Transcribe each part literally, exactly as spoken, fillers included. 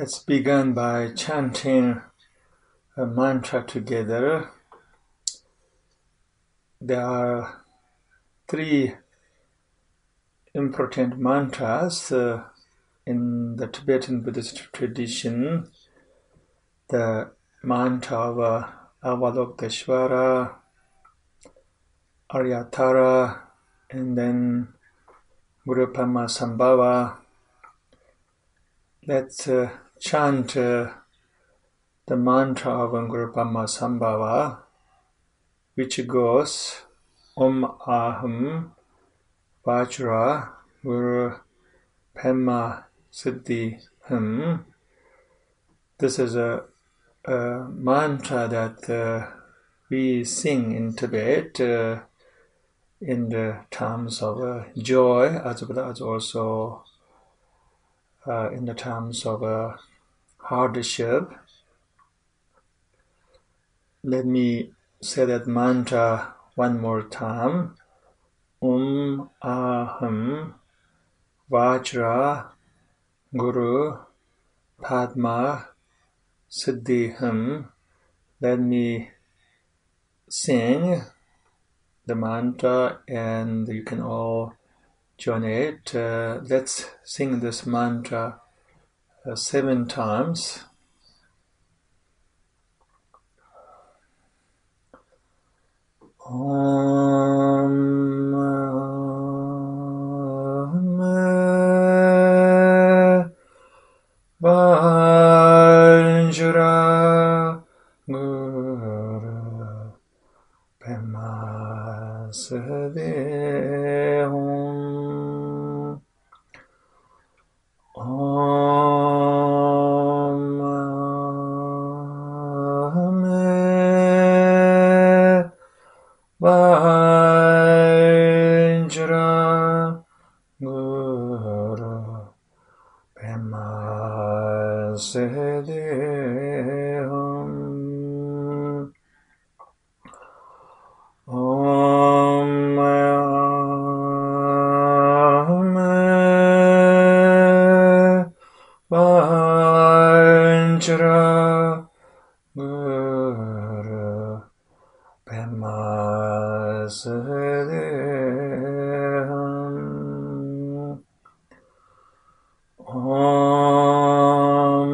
Let's begin by chanting a mantra together. There are three important mantras uh, in the Tibetan Buddhist tradition. The mantra of uh, Avalokiteshvara, Aryatara, and then Guru Padma Sambhava. Let's uh, chant uh, the mantra of Guru Padma Sambhava, which goes Om Aham Vajra Guru Padma Siddhiham. This is a, a mantra that uh, we sing in Tibet uh, in the terms of uh, joy, as well as also uh, in the terms of uh, hardship. Let me say that mantra one more time. Om Aham Vajra Guru Padma Siddhiham. Let me sing the mantra and you can all join it. Uh, let's sing this mantra uh, seven times. Om Vajra Guru Padma Siddhiham. Om Vajra Guru Padma Siddhiham. Om Vajra Guru Padma Siddhiham. Om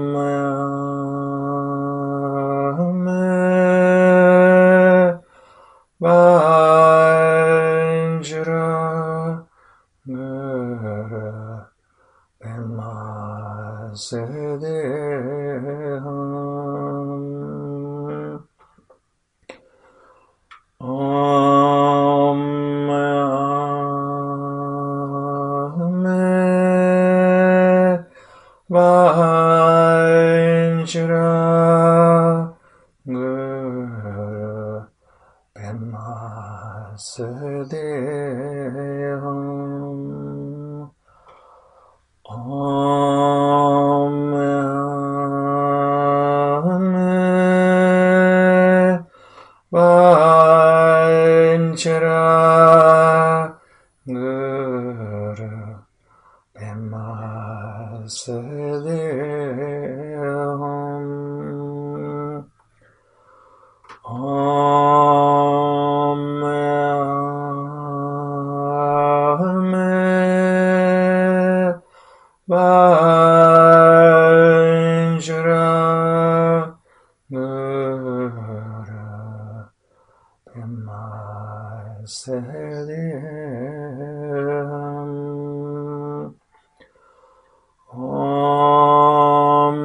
Vajra Guru Padma Siddhiham. Om Vajra Guru Padma Siddhiham. Om Vajra Guru Padma Siddhiham. Om Vajra Guru Padma Siddhiham. Om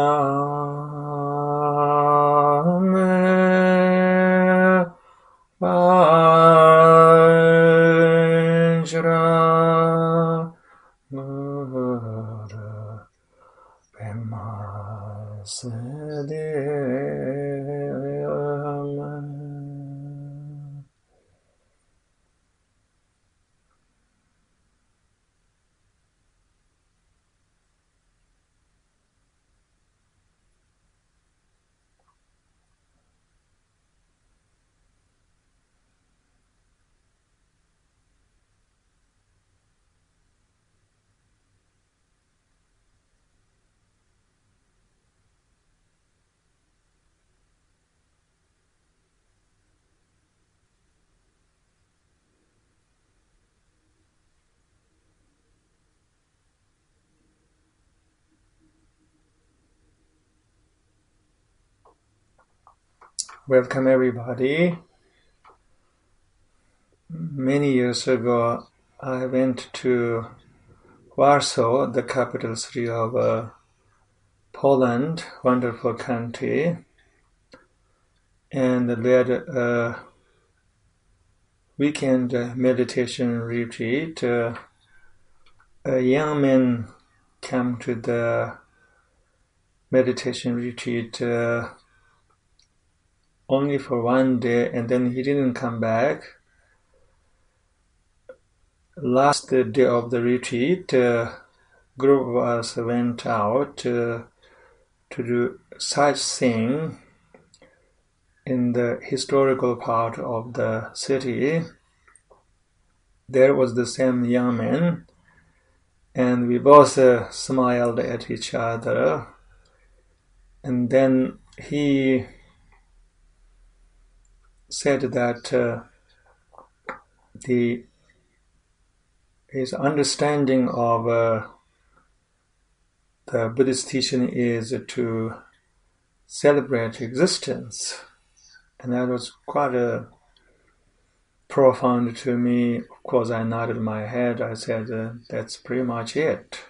Vajra Guru Padma Siddhiham. Welcome everybody. Many years ago, I went to Warsaw, the capital city of uh, Poland, wonderful country, and led a weekend meditation retreat. Uh, a young man came to the meditation retreat uh, only for one day, and then he didn't come back. Last day of the retreat, uh, group of us went out uh, to do sightseeing in the historical part of the city. There was the same young man, and we both uh, smiled at each other. And then he said that uh, the his understanding of uh, the Buddhist teaching is to celebrate existence. And that was quite a profound to me. Of course, I nodded my head. I said, uh, that's pretty much it.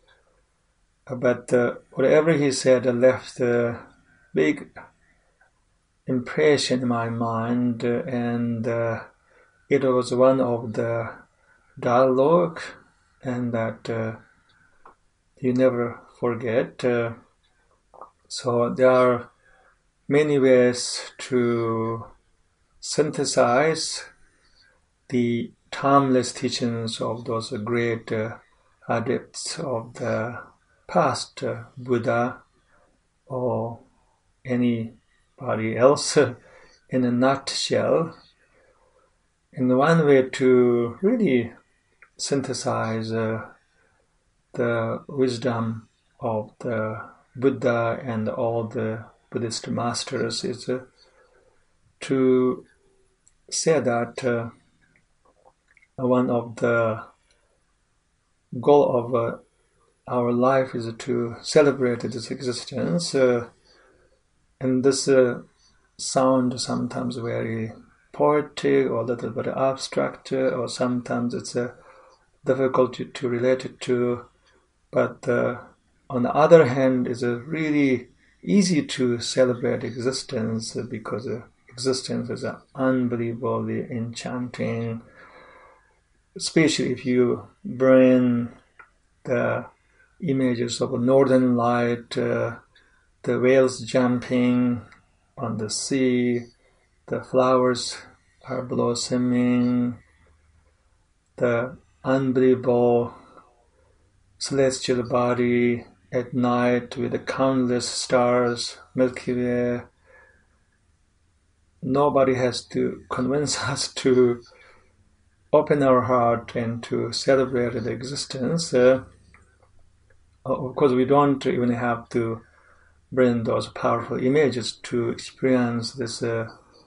But uh, whatever he said left a big impression in my mind, uh, and uh, it was one of the dialogue, and that uh, you never forget. Uh, so there are many ways to synthesize the timeless teachings of those great uh, adepts of the past, uh, Buddha or anybody else, uh, in a nutshell. And one way to really synthesize uh, the wisdom of the Buddha and all the Buddhist masters is uh, to say that uh, one of the goal of uh, our life is to celebrate this existence, uh, and this uh, sound sometimes very poetic or a little bit abstract, uh, or sometimes it's uh, difficult to, to relate it to, but uh, on the other hand, it's uh, really easy to celebrate existence because uh, existence is uh, unbelievably enchanting, especially if you bring the images of a northern light, uh, the whales jumping on the sea, the flowers are blossoming, the unbelievable celestial body at night with the countless stars, Milky Way. Nobody has to convince us to open our heart and to celebrate the existence. Uh, of course, we don't even have to bring those powerful images to experience this uh,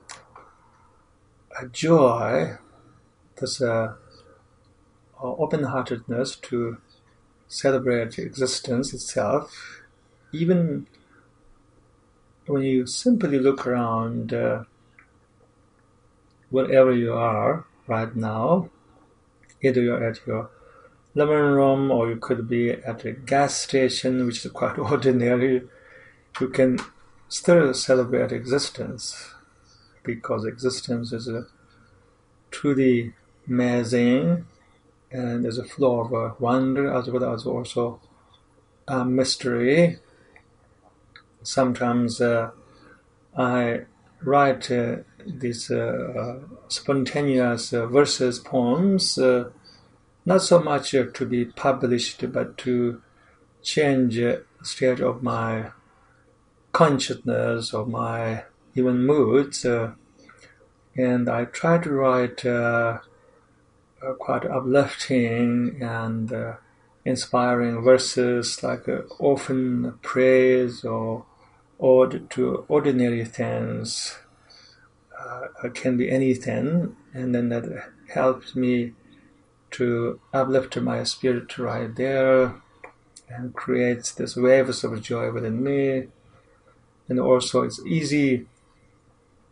joy, this uh, open-heartedness to celebrate existence itself. Even when you simply look around, uh, wherever you are right now, either you're at your living room or you could be at a gas station, which is quite ordinary, you can still celebrate existence, because existence is a truly amazing, and there's a flow of uh, wonder as well as also a mystery. Sometimes uh, I write uh, these uh, uh, spontaneous uh, verses, poems, uh, not so much uh, to be published, but to change uh, the state of my consciousness or my even moods. Uh, and I try to write uh, uh, quite uplifting and uh, inspiring verses, like uh, often praise or ode to ordinary things. Uh, it can be anything, and then that helps me to uplift my spirit right there and creates this waves of joy within me. And also it's easy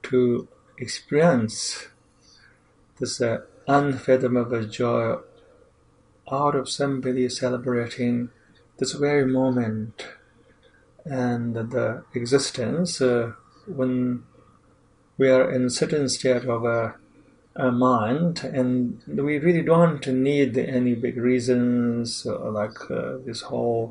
to experience this uh, unfathomable joy out of somebody celebrating this very moment and the existence uh, when we are in a certain state of a, a mind, and we really don't need any big reasons uh, like uh, this whole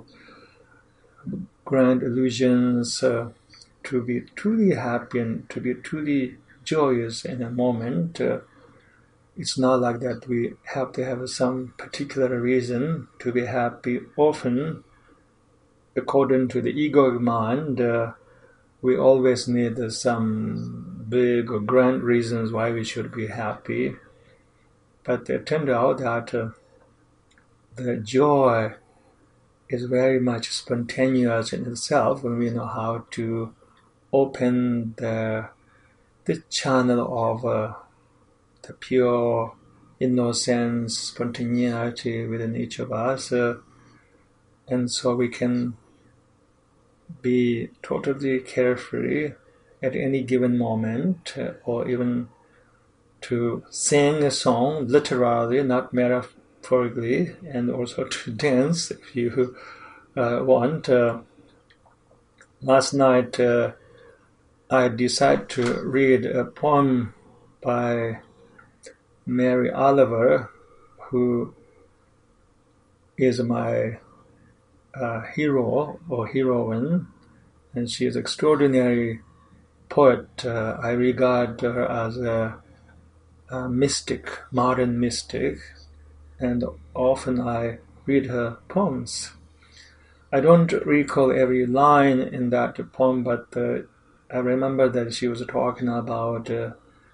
grand illusions uh, to be truly happy and to be truly joyous in a moment. Uh, it's not like that we have to have some particular reason to be happy. Often, according to the egoic mind, uh, we always need uh, some big or grand reasons why we should be happy. But it turned out that uh, the joy is very much spontaneous in itself when we know how to open the the channel of uh, the pure innocence, spontaneity within each of us, uh, and so we can be totally carefree at any given moment, uh, or even to sing a song literally, not metaphorically, and also to dance if you uh, want. Uh, last night uh, I decided to read a poem by Mary Oliver, who is my uh, hero or heroine, and she is an extraordinary poet. Uh, I regard her as a, a mystic, modern mystic, and often I read her poems. I don't recall every line in that poem, but uh, I remember that she was talking about uh,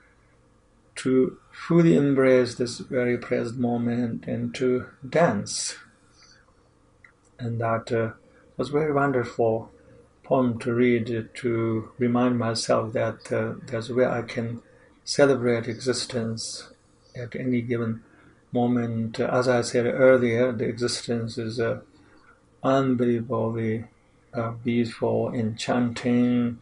to fully embrace this very present moment and to dance. And that uh, was a very wonderful poem to read, to remind myself that uh, there's a way I can celebrate existence at any given moment. As I said earlier, the existence is uh, unbelievably uh, beautiful, enchanting,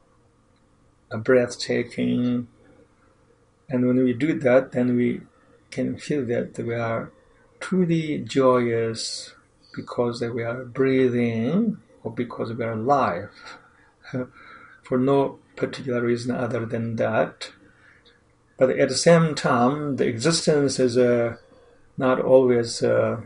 uh, breathtaking. And when we do that, then we can feel that we are truly joyous because we are breathing or because we are alive, for no particular reason other than that. But at the same time, the existence is uh, not always uh,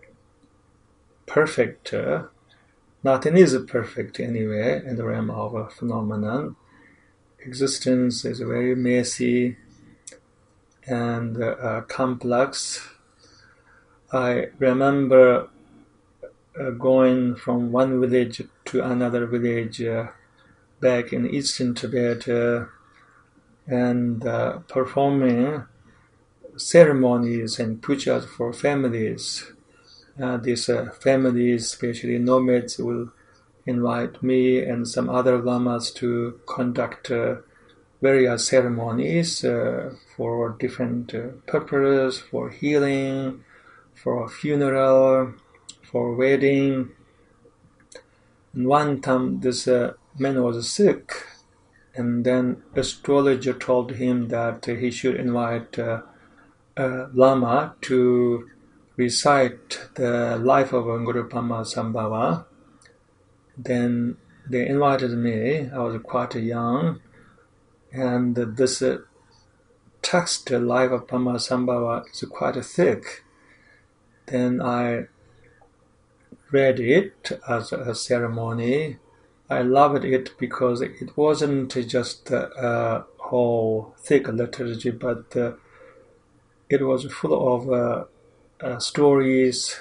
perfect. Uh, nothing is perfect anyway in the realm of a phenomenon. Existence is very messy and uh, complex. I remember uh, going from one village to another village uh, back in eastern Tibet uh, and uh, performing ceremonies and pujas for families. Uh, these uh, families, especially nomads, will invite me and some other lamas to conduct uh, various ceremonies uh, for different uh, purposes, for healing, for a funeral, for wedding. And one time this uh, man was sick, and then astrologer told him that uh, he should invite uh, a lama to recite the life of Guru Padmasambhava. Then they invited me. I was quite young, and this uh, text, the life of Padmasambhava, is quite thick. Then I read it as a ceremony. I loved it because it wasn't just a whole thick liturgy, but uh, it was full of uh, uh, stories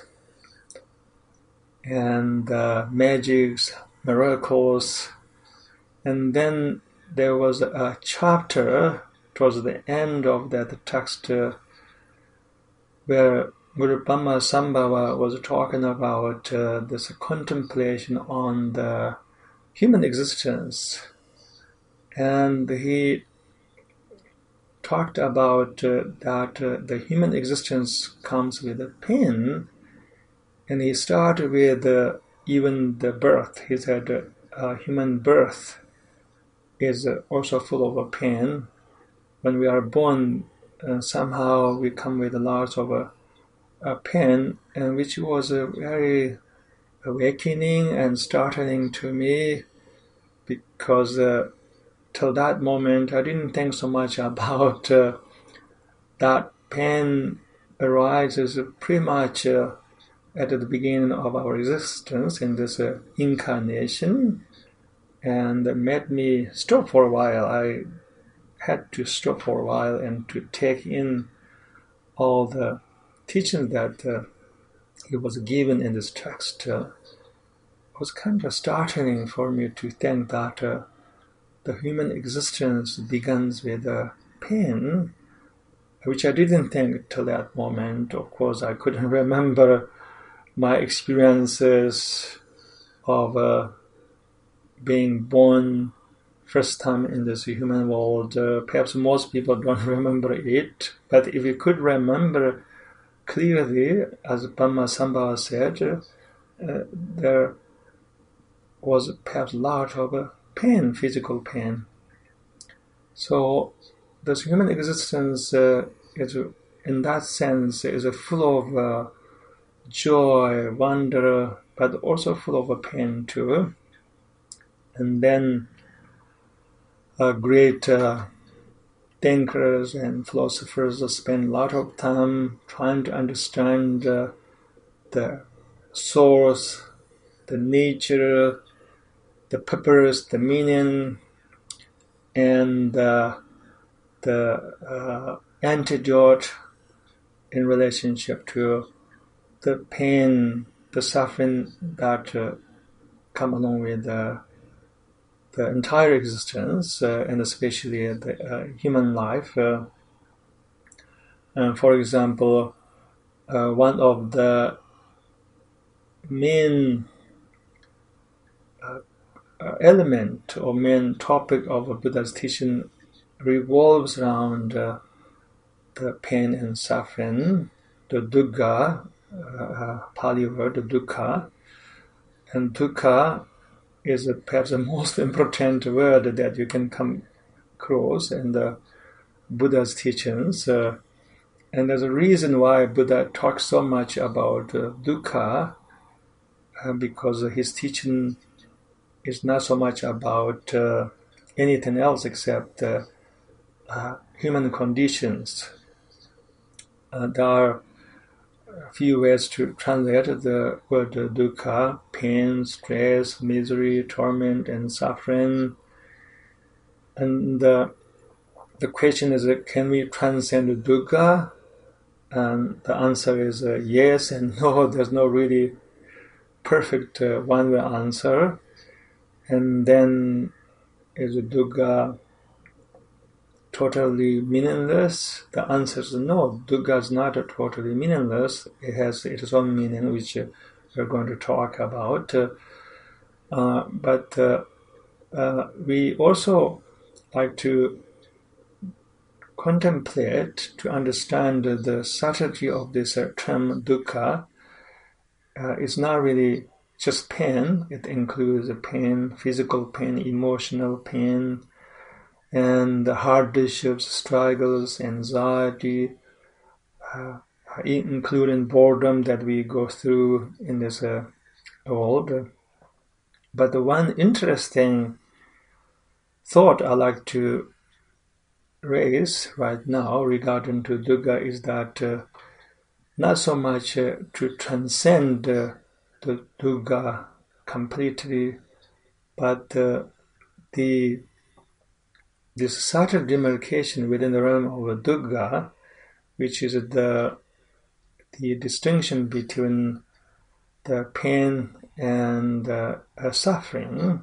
and uh, magics, miracles. And then there was a chapter towards the end of that text uh, where Guru Padmasambhava was talking about uh, this contemplation on the human existence. And he talked about uh, that uh, the human existence comes with a pain, and he started with uh, even the birth. He said uh, human birth is also full of a pain. When we are born, uh, somehow we come with a lot of a, a pain, and which was a very awakening and startling to me, because uh, till that moment I didn't think so much about uh, that pain arises pretty much uh, at the beginning of our existence in this uh, incarnation, and made me stop for a while. I had to stop for a while and to take in all the teachings that uh, it was given in this text. Uh, it was kind of startling for me to think that uh, the human existence begins with uh, pain, which I didn't think till that moment. Of course, I couldn't remember my experiences of uh, being born first time in this human world. Uh, perhaps most people don't remember it, but if you could remember clearly, as Padmasambhava said, uh, there was perhaps a lot of uh, pain, physical pain. So this human existence uh, is, in that sense, is full of uh, joy, wonder, but also full of pain too. And then uh, great uh, thinkers and philosophers spend a lot of time trying to understand uh, the source, the nature, the purpose, the meaning, and uh, the uh, antidote in relationship to the pain, the suffering that uh, come along with uh, the entire existence, uh, and especially the uh, human life. Uh, and for example, uh, one of the main uh, uh, element or main topic of Buddha's teaching revolves around uh, the pain and suffering, the dukkha, uh, Pali word, the dukkha. And dukkha is perhaps the most important word that you can come across in the Buddha's teachings. Uh, and there's a reason why Buddha talks so much about uh, dukkha, uh, because his teaching is not so much about uh, anything else except uh, uh, human conditions. Uh, there are a few ways to translate the word dukkha: pain, stress, misery, torment, and suffering. And uh, the question is, uh, can we transcend dukkha? And the answer is uh, yes and no. There's no really perfect uh, one-way answer. And then is dukkha totally meaningless? The answer is no. Dukkha is not totally meaningless. It has its own meaning, which uh, we're going to talk about. Uh, uh, but uh, uh, we also like to contemplate to understand the subtlety of this uh, term dukkha. Uh, it's not really just pain. It includes pain, physical pain, emotional pain, and the hardships, struggles, anxiety, uh, including boredom that we go through in this uh, world. But the one interesting thought I like to raise right now regarding to dukkha is that uh, not so much uh, to transcend uh, the dukkha completely, but uh, the this subtle demarcation within the realm of dukkha, which is the the distinction between the pain and uh, suffering.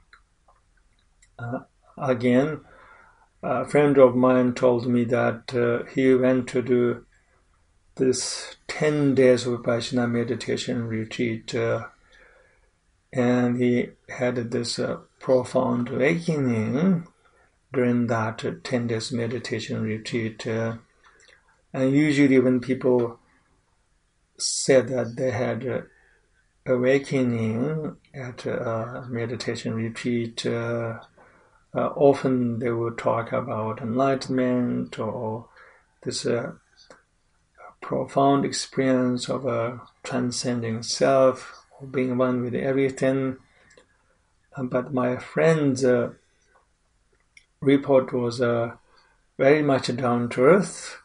Uh, again, a friend of mine told me that uh, he went to do this ten days of Vipassana meditation retreat, uh, and he had this uh, profound awakening during that uh, ten days meditation retreat. Uh, and usually when people said that they had uh, awakening at a meditation retreat, uh, uh, often they would talk about enlightenment or this uh, profound experience of a transcending self, or being one with everything. Uh, but my friend's uh, report was uh, very much down to earth.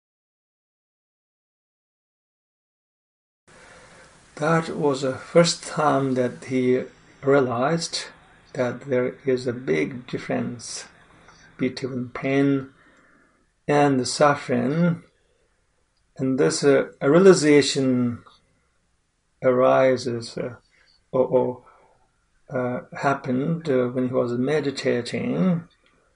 That was the first time that he realized that there is a big difference between pain and suffering, and this uh, realization arises uh, or, or uh, happened uh, when he was meditating,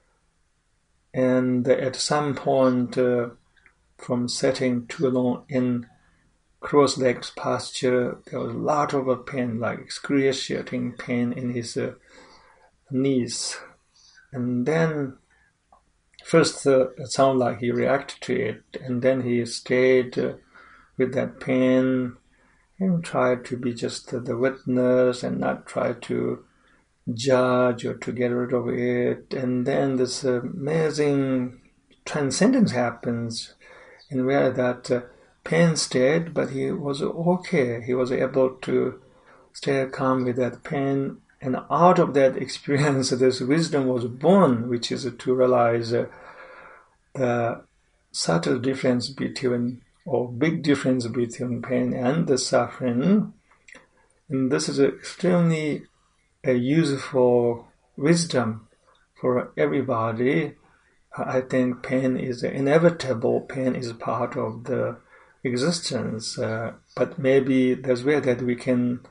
and at some point uh, from sitting too long in cross-legged posture, there was a lot of pain, like excruciating pain in his uh, knees. And then first uh, it sounded like he reacted to it, and then he stayed uh, with that pain and tried to be just uh, the witness and not try to judge or to get rid of it. And then this uh, amazing transcendence happens in where that uh, pain stayed, but he was okay. He was able to stay calm with that pain. And out of that experience, this wisdom was born, which is to realize uh, the subtle difference between, or big difference between pain and the suffering. And this is extremely a useful wisdom for everybody. I think pain is inevitable. Pain is part of the existence, uh, but maybe there's way that we can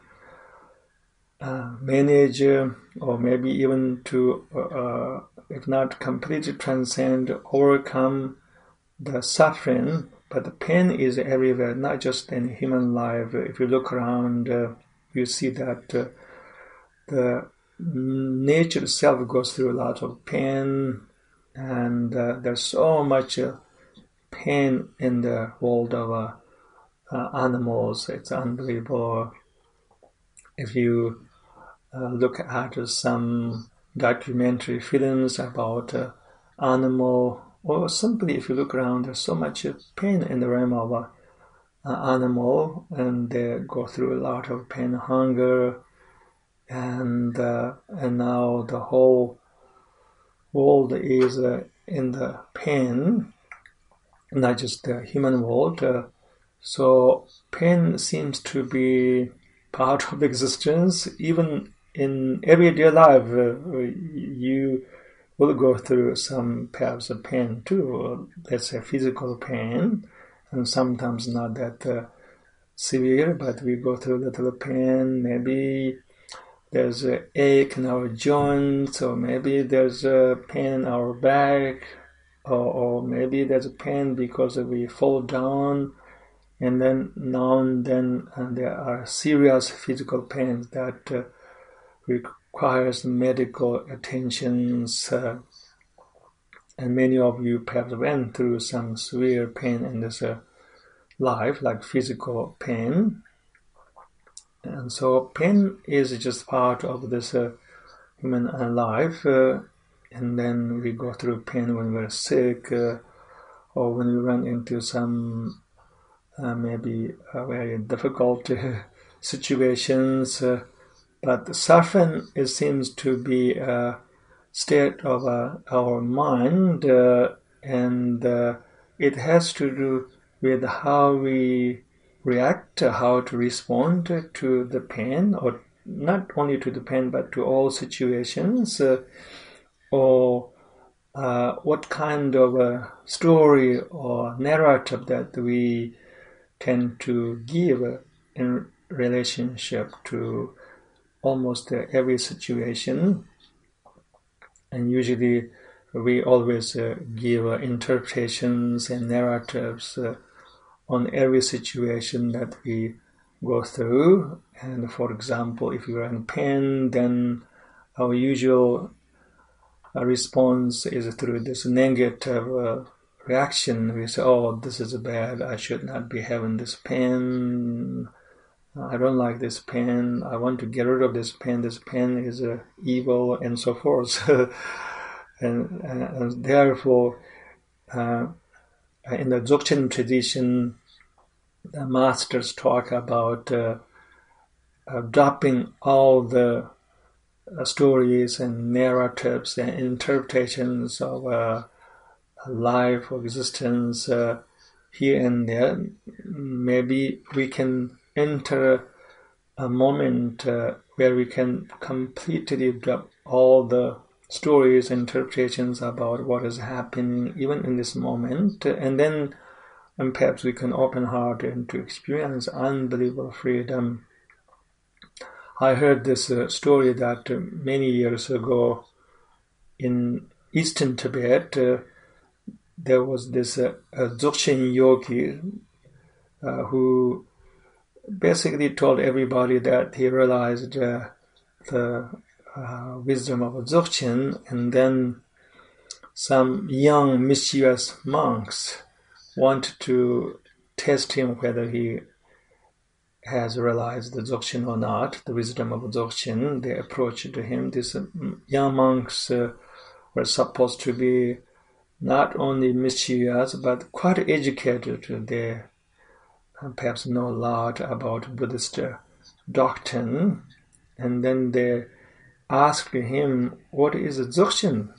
uh, manage, uh, or maybe even to, uh, if not completely transcend, overcome the suffering. But the pain is everywhere, not just in human life. If you look around, uh, you see that uh, the nature itself goes through a lot of pain, and uh, there's so much uh, pain in the world of uh, uh, animals. It's unbelievable. If you uh, look at some documentary films about uh, animal, or simply if you look around, there's so much uh, pain in the realm of uh, uh, animal, and they go through a lot of pain, hunger, and uh, and now the whole world is uh, in the pain, not just the human world. Uh, so pain seems to be part of existence. Even in everyday life, uh, you will go through some perhaps of pain too. Let's say physical pain, and sometimes not that uh, severe, but we go through little pain. Maybe there's an ache in our joints, or maybe there's a pain in our back, or, or maybe there's a pain because we fall down, and then now and then and there are serious physical pains that uh, requires medical attentions, uh, and many of you perhaps went through some severe pain in this uh, life, like physical pain. And so pain is just part of this uh, human life, uh, and then we go through pain when we're sick, uh, or when we run into some uh, maybe uh, very difficult uh, situations. Uh, but suffering, it seems to be a state of uh, our mind, uh, and uh, it has to do with how we react, how to respond to the pain, or not only to the pain, but to all situations, uh, or uh, what kind of a story or narrative that we tend to give in relationship to almost every situation. And usually we always uh, give uh, interpretations and narratives uh, on every situation that we go through. And for example, if you're in pain, then our usual uh, response is through this negative uh, reaction. We say, oh, this is bad, I should not be having this pain, I don't like this pen. I want to get rid of this pen. This pen is uh, evil, and so forth. and, and, and therefore, uh, in the Dzogchen tradition, the masters talk about uh, uh, dropping all the uh, stories and narratives and interpretations of uh, life or existence uh, here and there. Maybe we can enter a moment uh, where we can completely drop all the stories, interpretations about what is happening even in this moment, and then and perhaps we can open heart and to experience unbelievable freedom. I heard this uh, story that uh, many years ago in eastern Tibet, uh, there was this uh, Dzogchen yogi uh, who basically told everybody that he realized uh, the uh, wisdom of Dzogchen, and then some young mischievous monks wanted to test him whether he has realized the Dzogchen or not, the wisdom of Dzogchen. They approached him. These young monks uh, were supposed to be not only mischievous but quite educated. They perhaps know a lot about Buddhist doctrine. And then they asked him, what is a Dzogchen?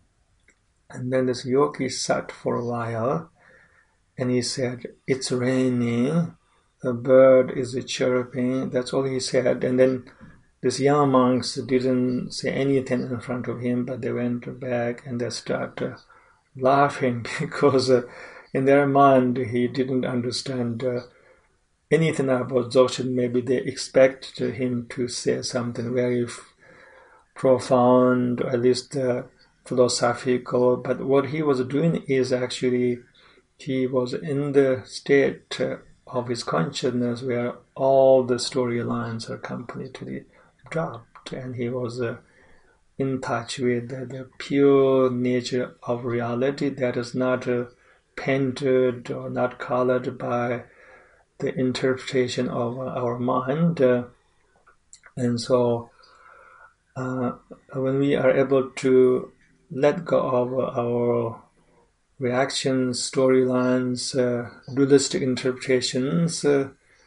And then this yogi sat for a while and he said, it's raining, a bird is chirping. That's all he said. And then these young monks didn't say anything in front of him, but they went back and they started laughing because uh, in their mind he didn't understand uh, anything about Dzogchen. Maybe they expected him to say something very f- profound, or at least uh, philosophical. But what he was doing is actually he was in the state uh, of his consciousness where all the storylines are completely dropped, and he was uh, in touch with the, the pure nature of reality that is not uh, painted or not colored by the interpretation of uh, our mind. Uh, and so uh, when we are able to let go of our reactions, storylines, uh, dualistic interpretations uh,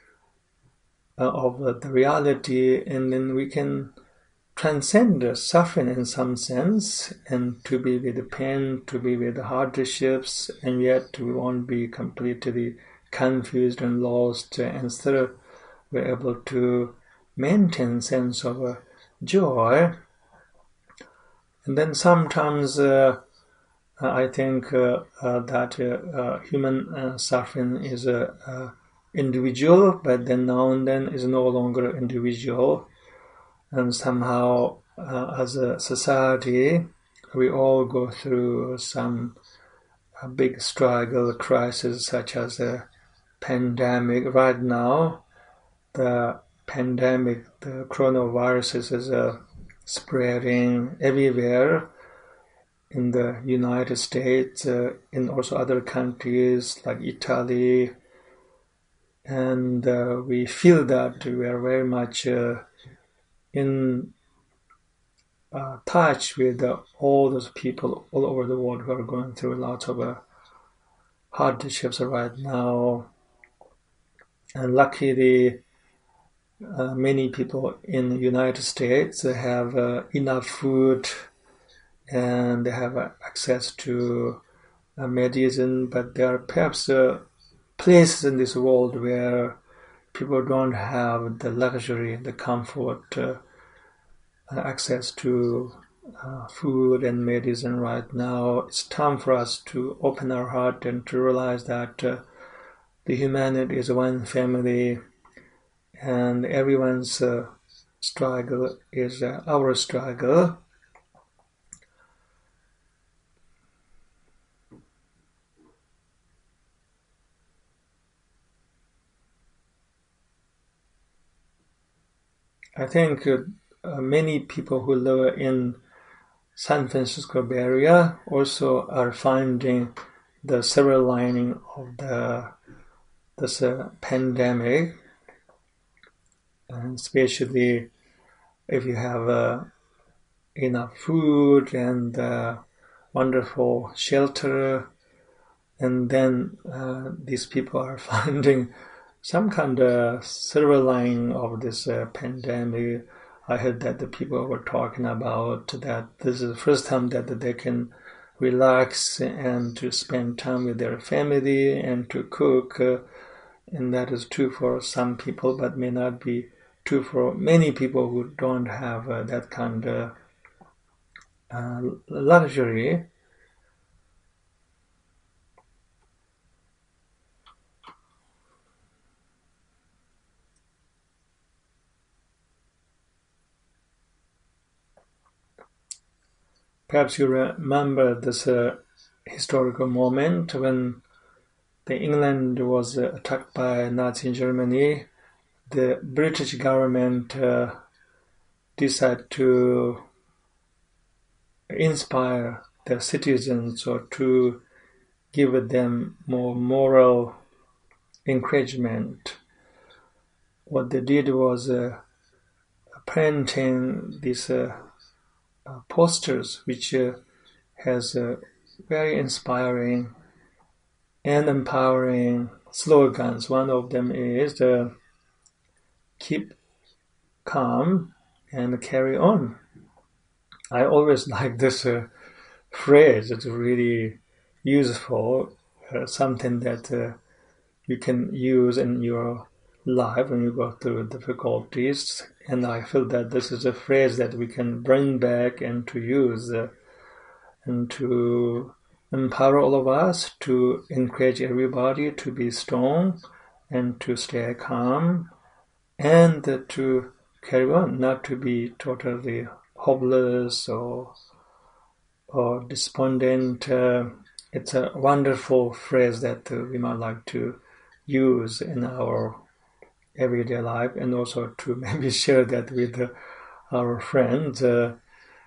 uh, of uh, the reality, and then we can transcend the suffering in some sense, and to be with the pain, to be with the hardships, and yet we won't be completely confused and lost, and still we're able to maintain sense of uh, joy. And then sometimes uh, I think uh, uh, that uh, uh, human uh, suffering is uh, uh, individual, but then now and then is no longer individual. And somehow, uh, as a society, we all go through some uh, big struggle, crisis, such as a pandemic. Right now, the pandemic, the coronavirus is uh, spreading everywhere. In the United States, uh, in also other countries like Italy, and uh, we feel that we are very much uh, in uh, touch with uh, all those people all over the world who are going through lots of uh, hardships right now. And luckily, uh, many people in the United States have uh, enough food and they have uh, access to uh, medicine, but there are perhaps uh, places in this world where people don't have the luxury, the comfort, uh, access to uh, food and medicine right now. It's time for us to open our heart and to realize that uh, the humanity is one family, and everyone's uh, struggle is uh, our struggle. I think uh, uh, many people who live in San Francisco Bay Area also are finding the silver lining of the this uh, pandemic. and especially if you have uh, enough food and uh, wonderful shelter, and then uh, these people are finding some kind of silver lining of this uh, pandemic. I heard that the people were talking about that this is the first time that they can relax and to spend time with their family and to cook. Uh, and that is true for some people, but may not be true for many people who don't have uh, that kind of uh, luxury. Perhaps you remember this uh, historical moment when the England was uh, attacked by Nazi Germany. The British government uh, decided to inspire their citizens or to give them more moral encouragement. What they did was uh, printing these uh, uh, posters, which uh, has uh, very inspiring and empowering slogans. One of them is uh, keep calm and carry on. I always like this uh, phrase. It's really useful, uh, something that uh, you can use in your life when you go through difficulties. And I feel that this is a phrase that we can bring back and to use uh, and to empower all of us, to encourage everybody to be strong and to stay calm and uh, to carry on, not to be totally hopeless or or despondent. Uh, it's a wonderful phrase that uh, we might like to use in our everyday life, and also to maybe share that with uh, our friends. Uh,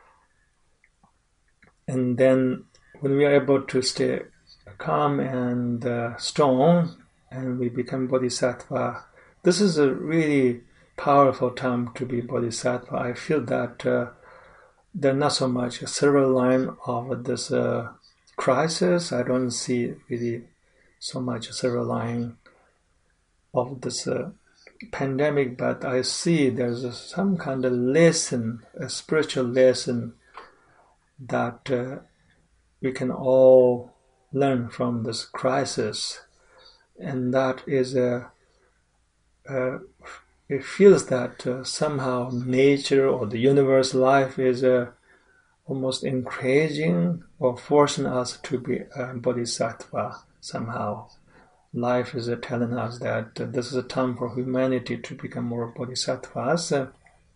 and then when we are able to stay calm and uh, strong, and we become bodhisattva, this is a really powerful time to be bodhisattva. I feel that uh, there's not so much a silver line of this uh, crisis. I don't see really so much a silver line of this uh, pandemic, but I see there's a, some kind of lesson, a spiritual lesson that uh, we can all learn from this crisis, and that is a. Uh, it feels that uh, somehow nature or the universe, life is uh, almost encouraging or forcing us to be a bodhisattva somehow. Life is uh, telling us that uh, this is a time for humanity to become more bodhisattvas. Uh,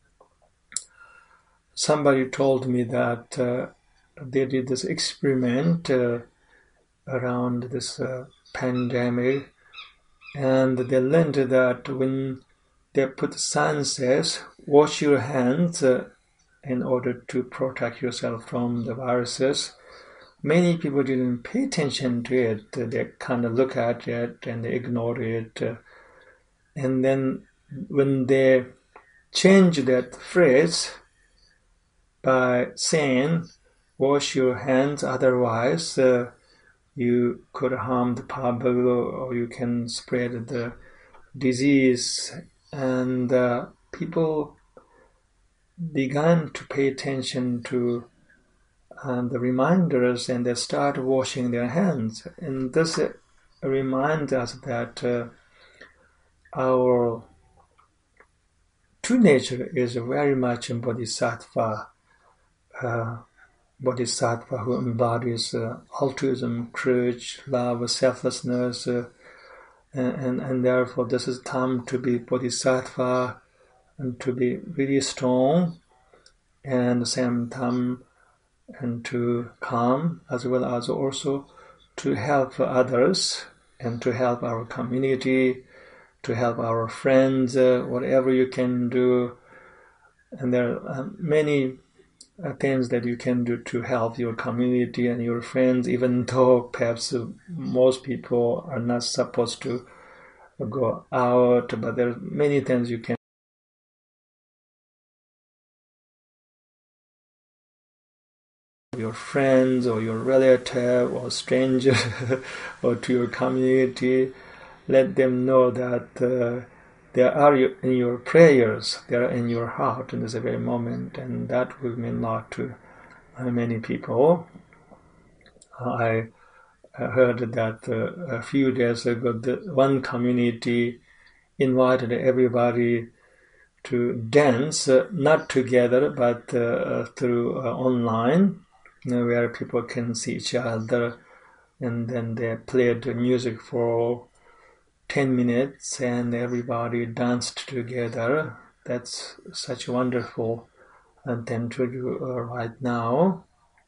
somebody told me that uh, they did this experiment uh, around this uh, pandemic, and they learned that when they put sign says, wash your hands uh, in order to protect yourself from the viruses. Many people didn't pay attention to it. They kind of look at it and they ignore it. And then when they change that phrase by saying, wash your hands, otherwise uh, you could harm the public or you can spread the disease. And uh, people began to pay attention to uh, the reminders, and they start washing their hands. And this uh, reminds us that uh, our true nature is very much in bodhisattva, uh, bodhisattva who embodies uh, altruism, courage, love, selflessness, uh, and, and, and therefore this is time to be bodhisattva and to be really strong, and at the same time and to calm, as well as also to help others and to help our community, to help our friends, uh, whatever you can do. And there are many uh, things that you can do to help your community and your friends, even though perhaps uh, most people are not supposed to go out, but there are many things you can your friends or your relative or stranger or to your community. Let them know that uh, they are in your prayers, they are in your heart in this very moment, and that will mean a lot to uh, many people. I heard that uh, a few days ago, the one community invited everybody to dance, uh, not together, but uh, through uh, online, you know, where people can see each other, and then they played the music for ten minutes and everybody danced together. That's such a wonderful thing to do uh, right now.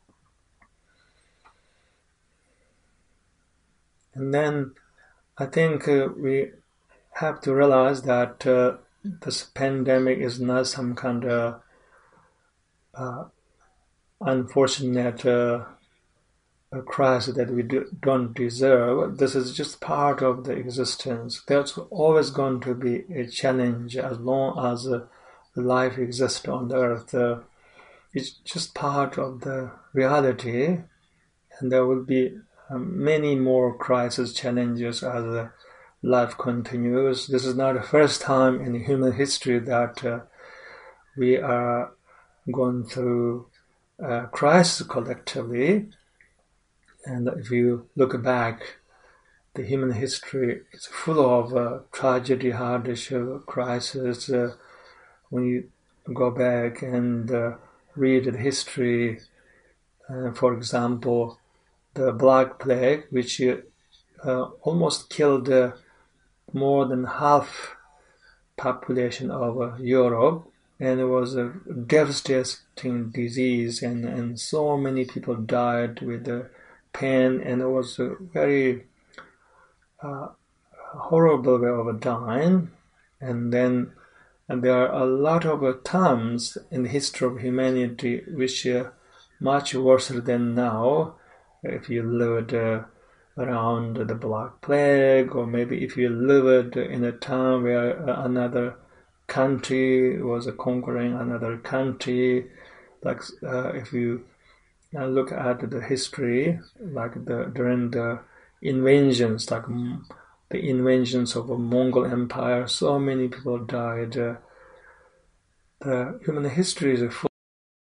And then I think uh, we have to realize that uh, this pandemic is not some kind of uh, unfortunate uh, a crisis that we do, don't deserve. This is just part of the existence. There's always going to be a challenge as long as uh, life exists on the earth. Uh, it's just part of the reality, and there will be uh, many more crisis challenges as uh, life continues. This is not the first time in human history that uh, we are going through a crisis collectively. And if you look back, the human history is full of uh, tragedy, hardship, crisis. Uh, when you go back and uh, read the history, uh, for example, the Black Plague, which uh, almost killed uh, more than half population of uh, Europe, and it was a devastating disease, and, and so many people died with the pain, and it was a very uh, horrible way of dying. And then and there are a lot of uh, times in the history of humanity which are much worse than now. If you lived uh, around the Black Plague, or maybe if you lived in a time where uh, another country was uh, conquering another country, like uh, if you uh, look at the history, like the during the invasions, like mm, the invasions of a Mongol Empire, so many people died. Uh, the human history is full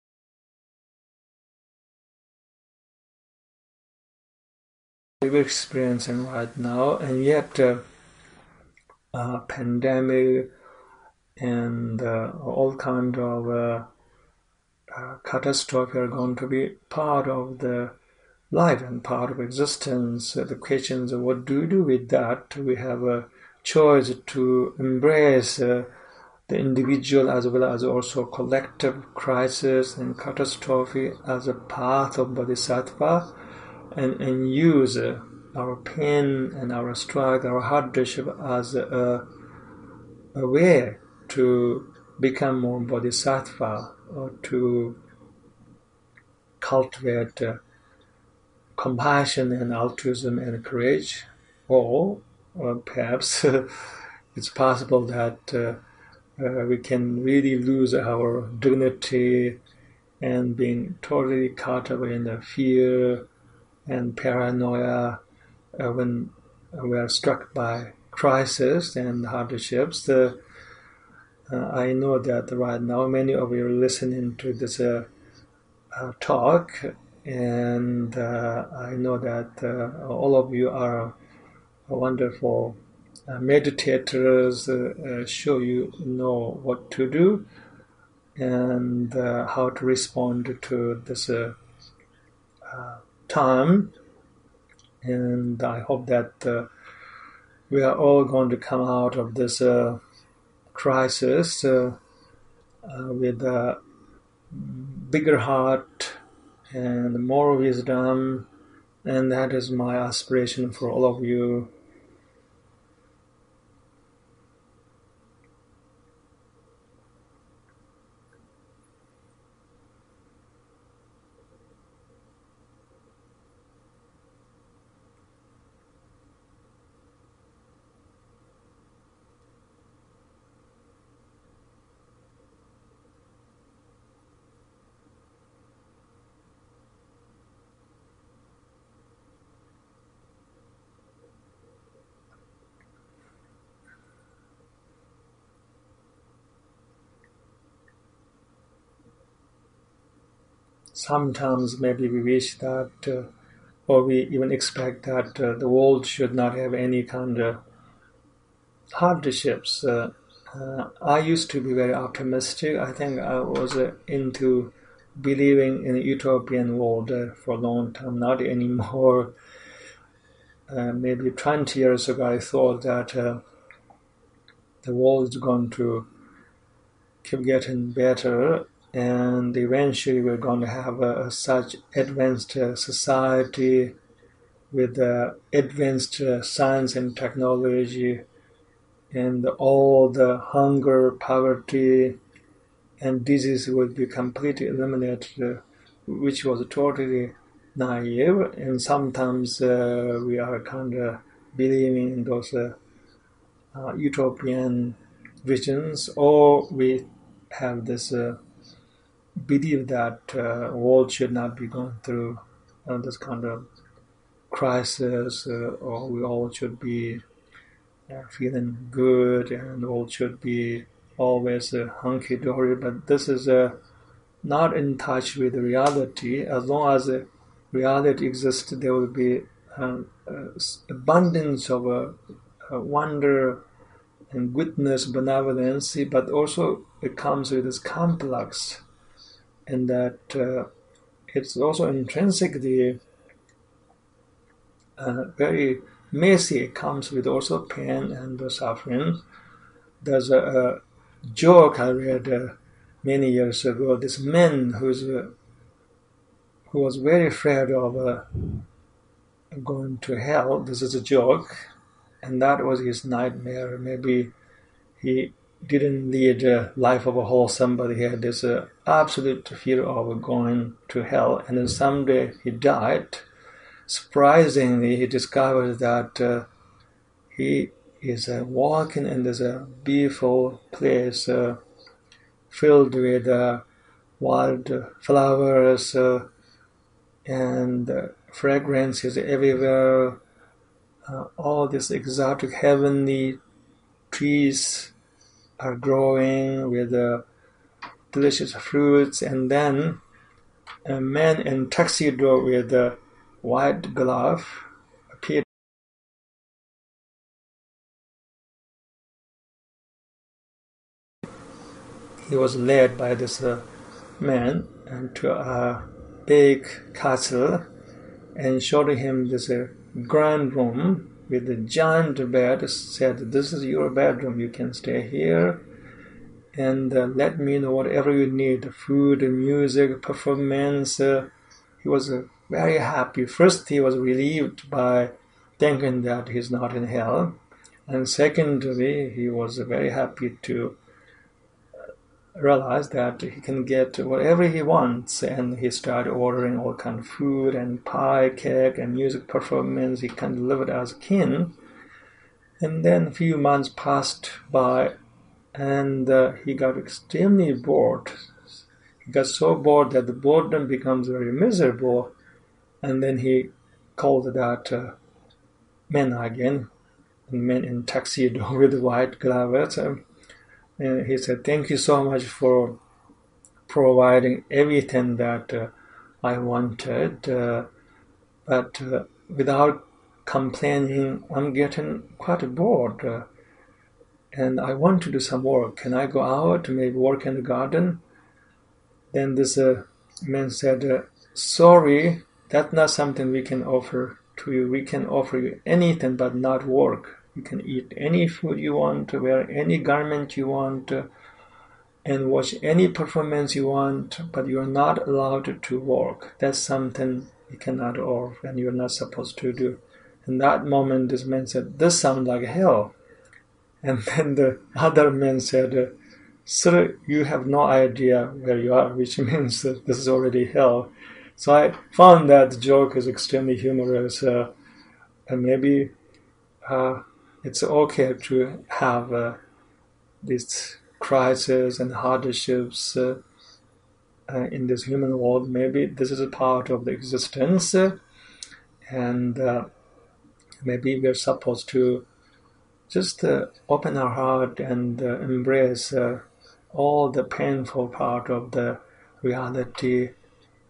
we're experiencing right now, and yet uh, uh, pandemic and uh, all kind of uh, uh, catastrophe are going to be part of the life and part of existence. Uh, the questions of what do we do with that? We have a choice to embrace uh, the individual as well as also collective crisis and catastrophe as a path of bodhisattva, and, and use uh, our pain and our struggle, our hardship as a, a way to become more bodhisattva, or to cultivate uh, compassion and altruism and courage. Or, or perhaps it's possible that uh, uh, we can really lose our dignity and being totally caught up in the fear and paranoia uh, when we are struck by crisis and hardships. Uh, uh, I know that right now many of you are listening to this uh, uh, talk, and uh, I know that uh, all of you are wonderful uh, meditators, uh, uh, show you know what to do and uh, how to respond to this uh, uh, time. And I hope that uh, we are all going to come out of this uh, crisis uh, uh, with a bigger heart and more wisdom, and that is my aspiration for all of you. sometimes maybe we wish that, uh, or we even expect that uh, the world should not have any kind of hardships. Uh, uh, I used to be very optimistic. I think I was uh, into believing in a utopian world uh, for a long time, not anymore. Uh, maybe twenty years ago, I thought that uh, the world is going to keep getting better, and eventually we're going to have a, a such advanced uh, society with uh, advanced uh, science and technology, and all the hunger, poverty, and disease would be completely eliminated, uh, which was totally naive. And sometimes uh, we are kind of believing in those uh, uh, utopian visions, or we have this uh, belief that uh, world should not be going through uh, this kind of crisis, uh, or we all should be uh, feeling good and all should be always uh, hunky-dory. But this is uh, not in touch with reality. As long as uh, reality exists, there will be um, uh, abundance of uh, uh, wonder and goodness, benevolency, but also it comes with this complex, and that uh, it's also intrinsically uh, very messy. It comes with also pain and uh, suffering. There's a, a joke I read uh, many years ago. This man who's uh, who was very afraid of uh, going to hell. This is a joke, and that was his nightmare. Maybe he didn't lead a life of a wholesome, but he had this uh, absolute fear of going to hell. And then someday he died. Surprisingly, he discovered that uh, he is uh, walking in this uh, beautiful place uh, filled with uh, wild flowers uh, and uh, fragrances everywhere. Uh, all these exotic heavenly trees are growing with uh, delicious fruits, and then a man in tuxedo with a white glove appeared. He was led by this uh, man into a big castle and showed him this uh, grand room with a giant bed. Said, "This is your bedroom. You can stay here, and uh, let me know whatever you need: food, music, performance." Uh, he was uh, very happy. First, he was relieved by thinking that he's not in hell, and secondly, he was very happy to realize that he can get whatever he wants. And he started ordering all kind of food and pie, cake, and music performance. He kind of lived as king. And then a few months passed by, and uh, he got extremely bored. He got so bored that the boredom becomes very miserable. And then he called that uh, man again, man in tuxedo with white gloves. Um, and he said, "Thank you so much for providing everything that uh, I wanted, uh, but uh, without complaining, I'm getting quite bored, uh, and I want to do some work. Can I go out, maybe work in the garden?" Then this uh, man said, uh, "Sorry, that's not something we can offer to you. We can offer you anything but not work. You can eat any food you want, wear any garment you want, uh, and watch any performance you want, but you're not allowed to work. That's something you cannot offer and you're not supposed to do." In that moment, this man said, "This sounds like hell." And then the other man said, uh, "Sir, you have no idea where you are," which means that this is already hell. So I found that the joke is extremely humorous, uh, and maybe uh, it's okay to have uh, these crises and hardships uh, uh, in this human world. Maybe this is a part of the existence, uh, and uh, maybe we're supposed to just uh, open our heart and uh, embrace uh, all the painful part of the reality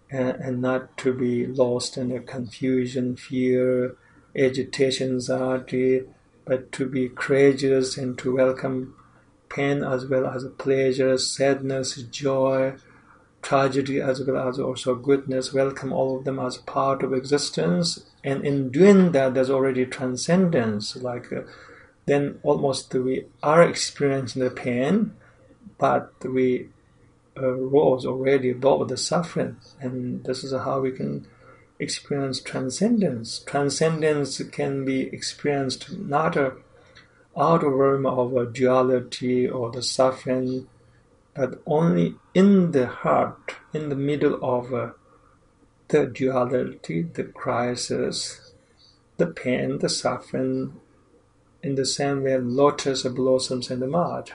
and, and not to be lost in the confusion, fear, agitation, anxiety, but to be courageous and to welcome pain as well as pleasure, sadness, joy, tragedy as well as also goodness. Welcome all of them as part of existence. And in doing that, there's already transcendence. Like uh, then almost we are experiencing the pain, but we uh, rose already above the suffering. And this is how we can experience transcendence. Transcendence can be experienced not uh, out of realm of a duality or the suffering, but only in the heart, in the middle of uh, the duality, the crisis, the pain, the suffering, in the same way lotus blossoms in the mud.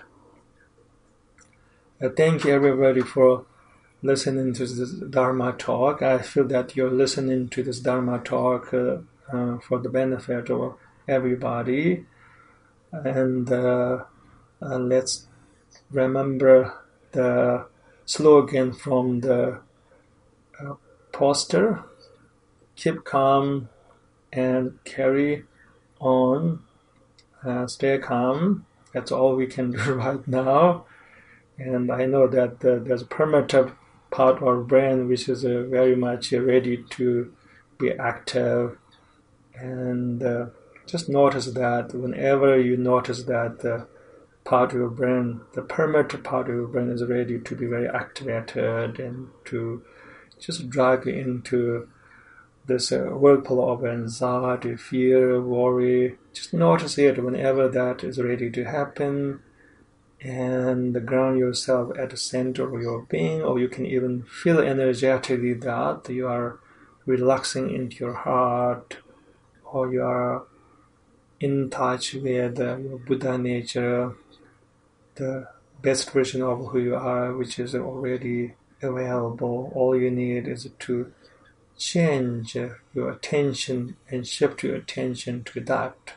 Uh, thank you everybody for listening to this Dharma talk. I feel that you're listening to this Dharma talk uh, uh, for the benefit of everybody. And uh, uh, let's remember the slogan from the uh, poster: keep calm and carry on, uh, stay calm. That's all we can do right now. And I know that uh, there's a primitive part of our brain which is uh, very much ready to be active. And uh, just notice that whenever you notice that uh, part of your brain, the primitive part of your brain is ready to be very activated and to just drag you into this uh, whirlpool of anxiety, fear, worry. Just notice it whenever that is ready to happen, and ground yourself at the center of your being, or you can even feel energetically that you are relaxing into your heart, or you are in touch with uh, your Buddha nature, the best version of who you are, which is already available. All you need is to change your attention and shift your attention to that.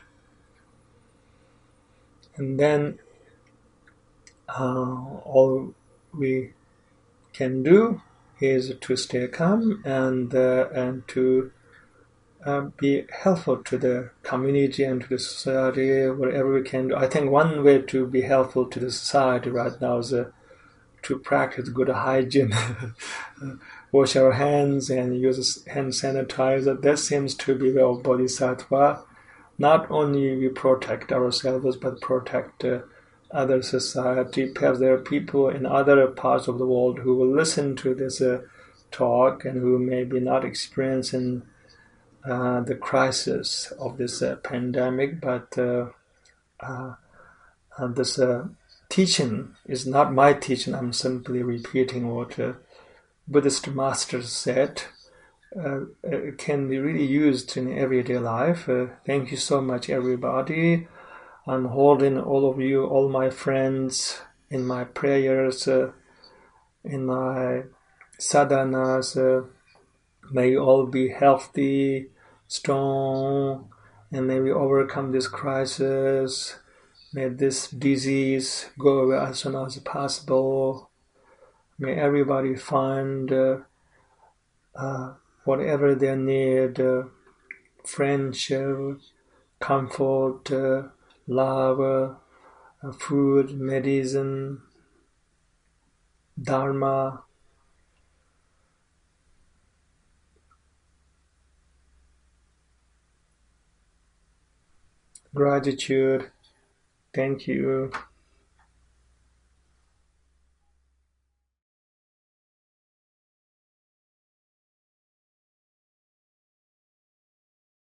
And then uh, all we can do is to stay calm and uh, and to uh, be helpful to the community and to the society, whatever we can do. I think one way to be helpful to the society right now is uh, to practice good hygiene, wash our hands and use hand sanitizer. That seems to be well bodhisattva. Not only we protect ourselves, but protect uh, other society. Perhaps there are people in other parts of the world who will listen to this uh, talk and who may be not experiencing uh, the crisis of this uh, pandemic, but uh, uh, uh, this uh, teaching is not my teaching. I'm simply repeating what uh, Buddhist masters said. Uh, it can be really used in everyday life. Uh, thank you so much, everybody. I'm holding all of you, all my friends, in my prayers, uh, in my sadhanas. Uh, may you all be healthy, strong, and may we overcome this crisis. May this disease go away as soon as possible. May everybody find uh, uh, whatever they need, uh, friendship, comfort, uh, love, uh, food, medicine, dharma, gratitude. Thank you.